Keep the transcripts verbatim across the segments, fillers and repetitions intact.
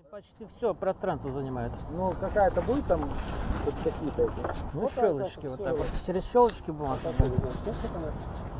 Почти все пространство занимает. Ну, какая-то будет там вот какие-то эти? Ну, вот щелочки, так, вот так, так все. вот. Через щелочки бумага. Вот так вот идет. Ну, что там это?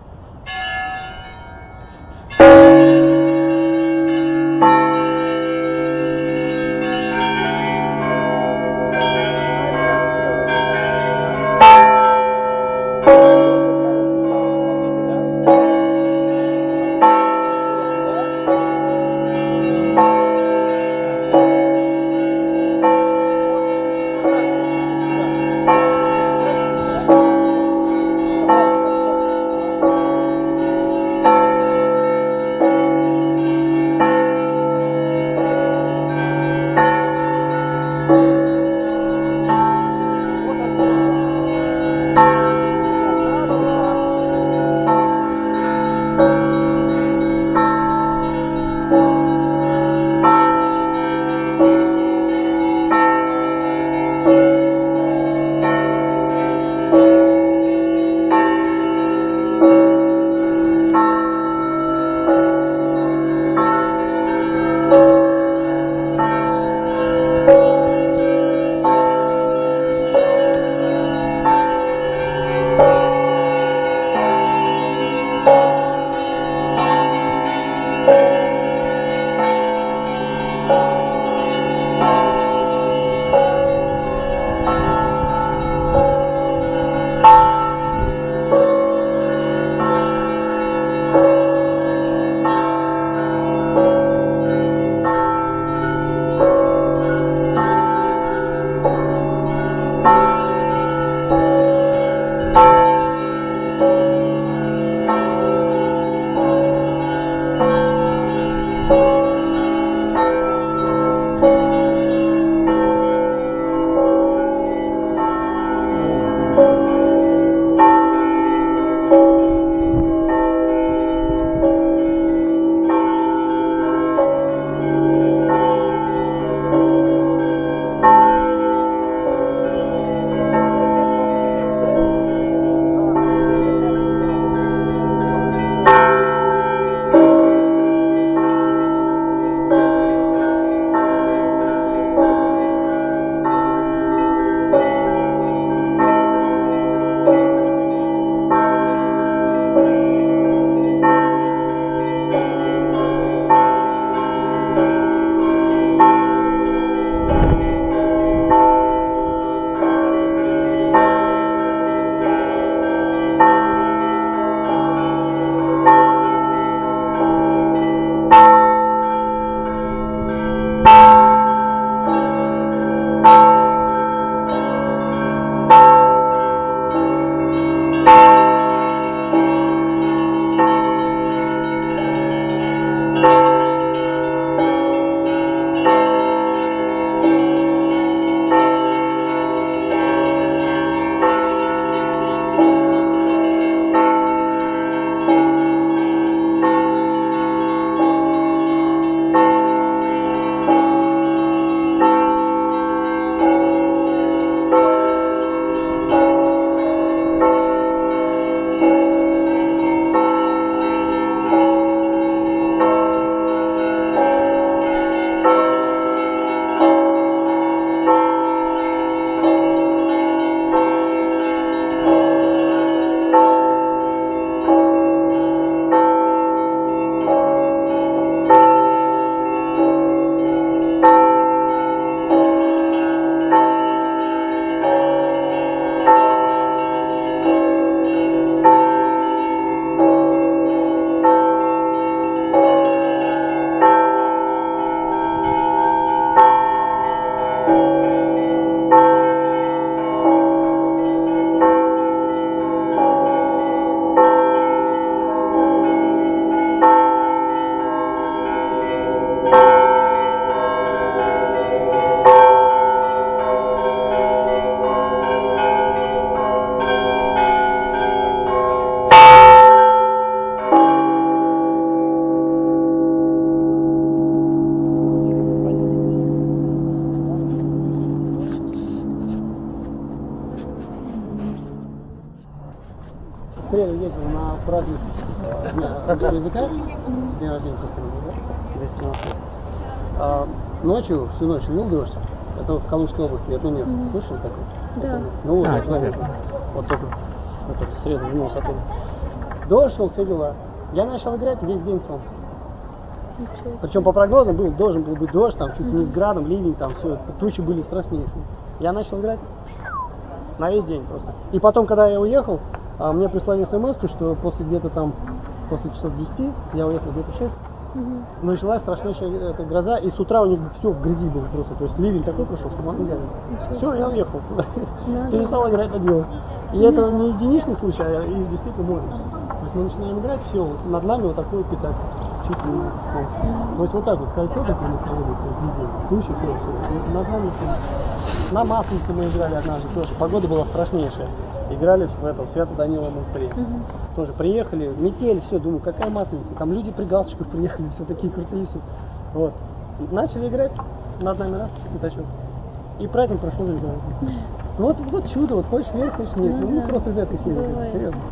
В среду ездил на праздник Дня языка, день рождения, ночью, всю ночь лил дождь. Это в Калужской области, это нет. Mm-hmm. Слышали такое? Да. Ну вот, а, вот, вот, вот только вот в среду вернулся оттуда. Дождь шел, все дела. Я начал играть, весь день солнце. Okay. Причем по прогнозам был, должен был быть дождь, там чуть mm-hmm. не с градом, ливень, там все, тучи были страшнейшие. Я начал играть на весь день просто. И потом, когда я уехал, мне прислали смс-ку, что после где-то там, после часов десяти, я уехал где-то в шесть, угу. началась страшнейшая эта гроза, и с утра у них все в грязи было просто. То есть ливень такой прошел, что мы играли. Все, я уехал туда. Перестал играть на дело. И это не единичный случай, а и действительно мой. То есть мы начинаем играть, все, вот над нами вот такой пятак. Чуть ли не солнце. То есть вот так вот кольцо, как мы проводим везде. Тучи, все, над нами все. На Масленице мы играли однажды тоже. Погода была страшнейшая. Играли в этом Свято-Даниловом монастыре. Uh-huh. Тоже приехали, метель, все, думаю, какая Масленица. Там люди при галстучках приехали, все такие крутые все. Вот. И начали играть, над нами раз, пятачок. И праздник прошел великолепно. Uh-huh. Вот, вот чудо, вот хочешь верь, хочешь нет. Uh-huh. Ну просто из этой серии, uh-huh. серьезно.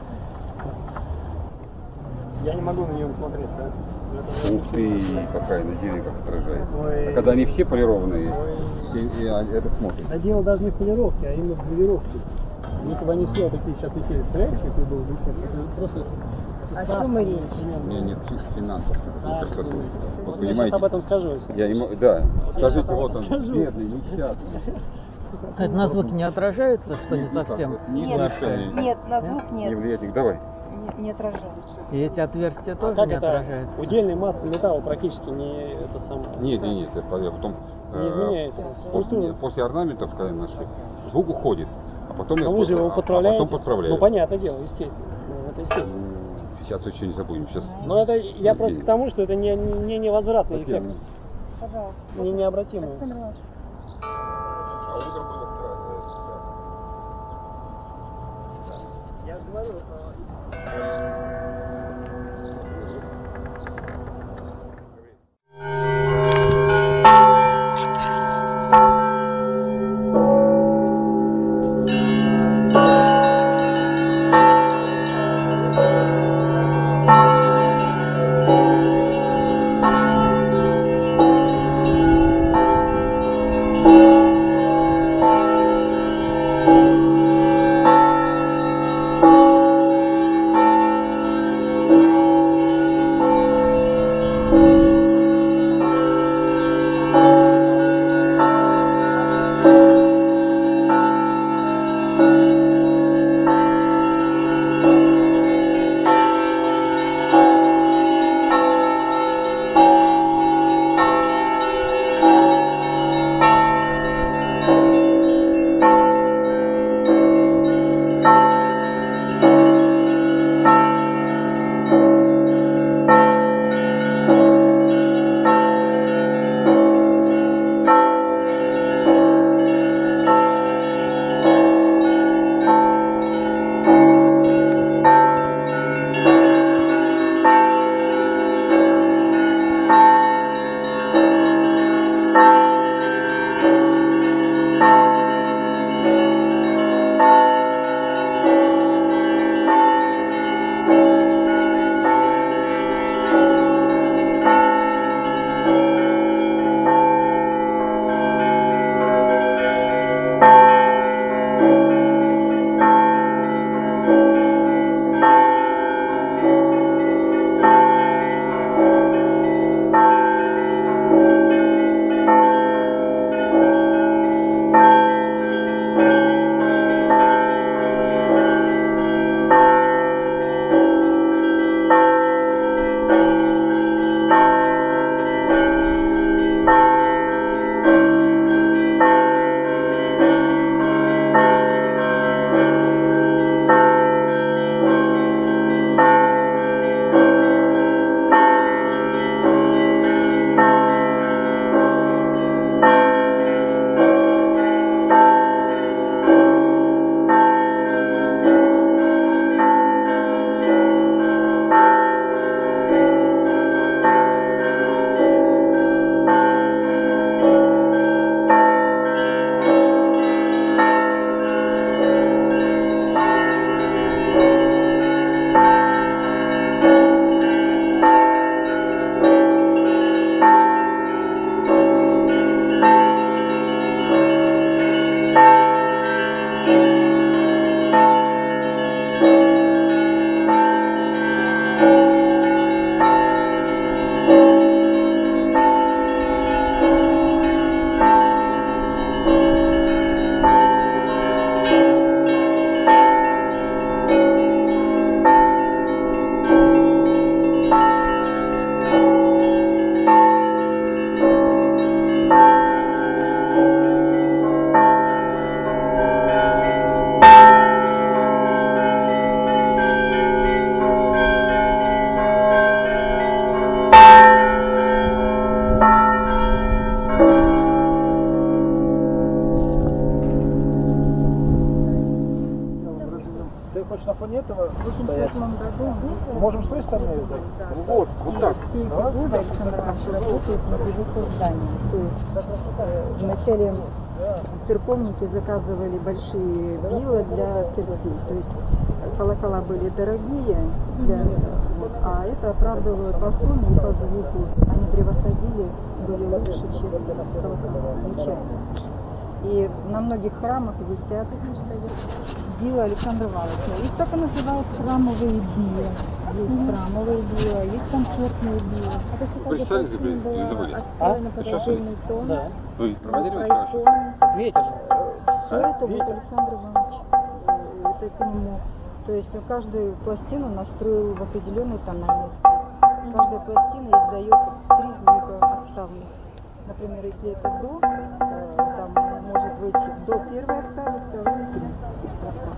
Я не могу на нее смотреть, да? Ух ты, какая на зелень как отражается. А когда они все полированные, и, и, и это смотрит. А дело даже не в полировке, а именно в полировке. Если бы они все такие сейчас висели, представляете, какой был бы просто... А что мы речь? У меня нет финансов. А, вот, вот я сейчас об этом скажу. Я не могу, да, скажите, вот он, скажу. Бедный, несчастный. Это на звук не отражается, что не совсем? Нет, нет, на звук нет. Не влияет, давай. Не, не отражается. И эти отверстия тоже а не это отражаются? Удельной массы металла практически не это самое. Нет, нет, нет, это потом... Не изменяется. После, после орнаментов, когда нашли, звук уходит. А потом, Но вы же его подправляете. А потом подправляю. Ну понятное дело, естественно. Ну, это естественно. Сейчас еще не забудем. Сейчас. Но это я вот просто к тому, что это не, не невозвратный эффект. Пожалуйста. Не необратимый. А утром было Я говорю, стороне этого В восемьдесят стоять. восьмом году Можем с той стороны сдать? да. Вот, И вот так. все эти годы Александр Иванович работает над его созданием. То есть э, вначале церковники заказывали большие вилы для церквей. То есть колокола были дорогие, для, вот, а это оправдывало по сумме и по звуку. Они превосходили, были лучше, чем колокола, звучали. И на многих храмах висят била Александра Ивановича. Их так и называют храмовые била. Есть храмовые била, есть концертные била. Вы читали или забыли? Отстроена под Сейчас отдельный тон. Да. Вы проводили Про хорошо? иконы. Ветер. Все это вот Александр Иванович. э, Это к нему. То есть он каждую пластину настроил в определенной тональности. Каждая пластина издает три звука октавных. Например, если это до, э, там может быть до первой октавы, второй и третьей октавы.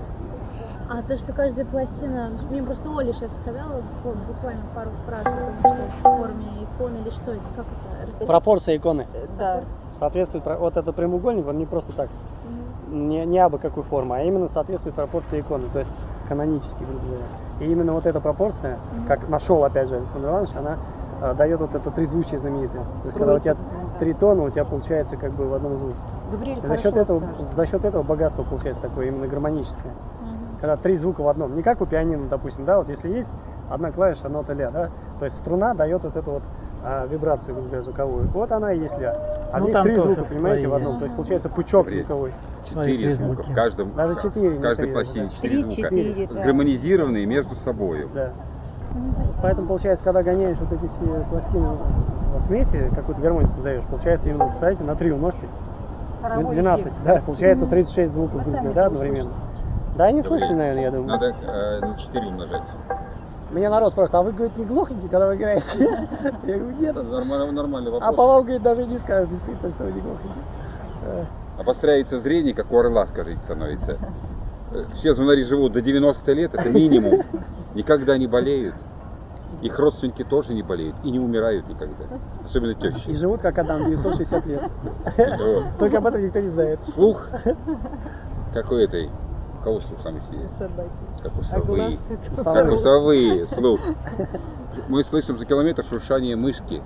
А то, что каждая пластина, мне просто Оля сейчас сказала, вот буквально пару фраз, потому что в форме иконы или что это, как это? Расскажите. Пропорция иконы Э, Да. соответствует, про- вот этот прямоугольник, он не просто так, не, не абы какой формы, а именно соответствует пропорции иконы, то есть канонически, грубо говоря. И именно вот эта пропорция, как нашел опять же Александр Иванович, она э, дает вот это трезвучие знаменитое. То есть когда у тебя Троица, да. три тона, у тебя получается как бы в одном звуке. Габриэль И за хорошо счет этого, расскажет. за счет этого богатство получается такое именно гармоническое. Когда три звука в одном. Не как у пианино, допустим, да, вот если есть одна клавиша, нота ля, да, то есть струна дает вот эту вот а, вибрацию, грубо говоря, звуковую. Вот она и есть ля. А Ну, здесь там три тоже звука, понимаете, свои в одном. есть. То есть получается пучок Смотри. звуковой. Свои Четыре звука. звуки. В каждом, Даже четыре, в каждой не три, пластине да. четыре звука. Три-четыре, да. Сгармонизированные между собой. Да. Поэтому получается, когда гоняешь вот эти все пластины вот вместе, какую-то гармонию создаешь, получается именно, представляете, на три умножьте. Хоровой двенадцать, эффект. да, получается тридцать шесть звуков, Вы грубо сами говоря, да, тоже одновременно. Да, не слышали, наверное, я думаю. Надо э, на четыре умножать. Меня народ спрашивает, а вы, говорит, не глохнете, когда вы играете? Я говорю, нет. Это нормальный, нормальный А вопрос. по вам, говорит, даже не скажешь, действительно, что вы не глохнете. Э, Обостряется зрение, как у орла, скажите, становится. Э, Все звонари живут до девяноста лет, это минимум. Никогда не болеют. Их родственники тоже не болеют и не умирают никогда. Особенно И тещи. живут, как Адам, девятьсот шестьдесят лет. Вот. Только об этом никто не знает. Слух, как у этой, у кого слух самый сильный? Собаки. Как у А совы. глаз как у Как у совы, слух. Мы слышим за километр шуршание мышки.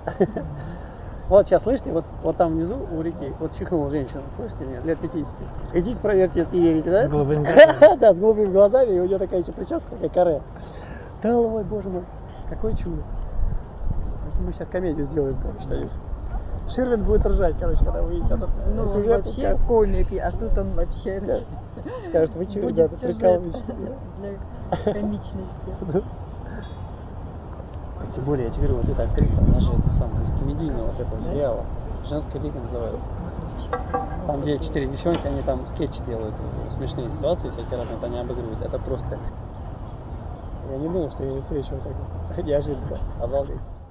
Вот сейчас, слышите, вот, вот там внизу у реки, вот чихнула женщина, слышите, нет, лет пятидесяти. Идите проверьте, если не верите, да? С голубыми глазами. Да, с голубыми глазами, и у нее такая еще прическа, как каре. Да, ой, боже мой, какое чудо. Мы сейчас комедию сделаем, короче, Танюш. Ширвин будет ржать, короче, когда увидит этот Ну, он сюжет, вообще скажет, комик, а тут он вообще Да. скажет, вы что, будет ребята, сюжет прикалываетесь? для комичности. Тем более, я тебе говорю, вот эта актриса, она же это самое, из комедийного вот этого сериала. «Женская лига» называется. Там, где четыре девчонки, они там скетчи делают, э, смешные ситуации всякие разные, вот они обыгрывают. Это просто... Я не думал, что я не встречу вот так вот. Неожиданно. Обалдеть.